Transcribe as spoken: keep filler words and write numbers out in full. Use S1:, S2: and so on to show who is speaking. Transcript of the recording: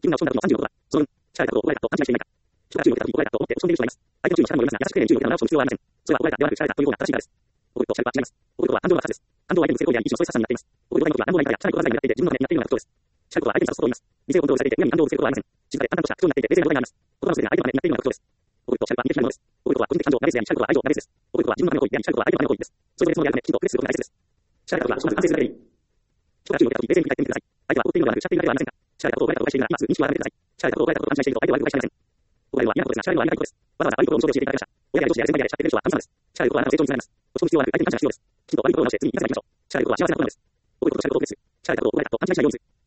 S1: 自分が落ち込んだ分のさんじゅうろくは、その分、社会活動を終えたと勘違いしていないか。人が注意を受けた時に終えたと思って落ち込んでいる人がいます。相手の注意に力もよりますが、優しく丁寧に注意を受けたなら落ち込む必要はありません。それは終えたではなく、社会だという方が正しいからです。怒ると社会は違います。怒るとは感情の発散です。感情は相手の成功であり、一種のストレス発散になっています。怒るとは感情が相手の相手や社会と話題になっていて、自分のためになっているようなことです。社会とは相手に諭すことを言います。理性をコントロールされていて、親に感情をぶつけることはありません。静かで淡々とした口調になっていて、冷静なことがあります。言葉のせいで相手のためになっているようなことです。怒ると社会は逃げきないものです。怒るとは個人的感情がベースであり、社会とは愛情がベースです。怒るとは自分のための行為であり、社会とは相手のための行為です。それぞれそのやるため、きちんと区別することが大切です。社会はまず完成するだけでいい。人が注意を受けたとき、冷静に振り返ってみてください。相手は怒っているのではなく、しゃっているだけではありませんか。社会がことを誤解しているなら、今すぐ認識を改めてください。社会がことを誤解したことを勘違いしていると、相手を悪く誤解していません。誤解は嫌なことですが、社会はありがたいことです。わざわざ悪いところを教えていただきました。親や上司や先輩やしゃっている人は神様です。社会のことはあなたの成長につながります。落ち込む必要はなく、相手に感謝が必要です。きちんと悪いところを直して、次に生かしていきましょう。社会のことは幸せなことなのです。怒ることと社会のことを区別する。社会のことを誤解だと勘違いしないようにする。